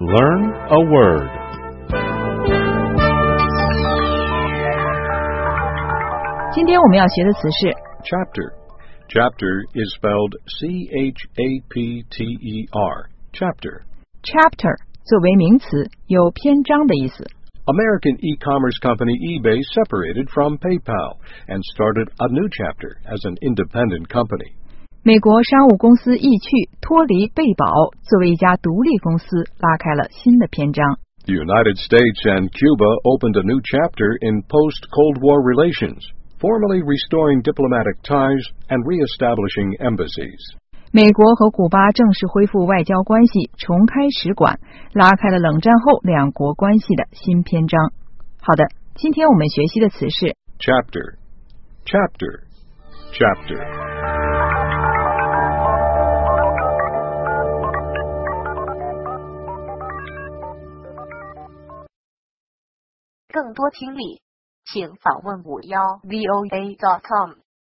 Learn a word. Chapter. Chapter is spelled C-H-A-P-T-E-R. Chapter. Chapter 作为名词，有篇章的意思。 American e-commerce company eBay separated from PayPal and started a new chapter as an independent company. 美国商务公司易趣脱离贝宝，作为一家独立公司，拉开了新的篇章。 The United States and Cuba opened a new chapter in post-Cold War relations, formally restoring diplomatic ties and re-establishing embassies. 美国和古巴正式恢复外交关系，重开使馆，拉开了冷战后两国关系的新篇章。好的，今天我们学习的词是 Chapter. Chapter. Chapter. 更多听力，请访问51voa.com。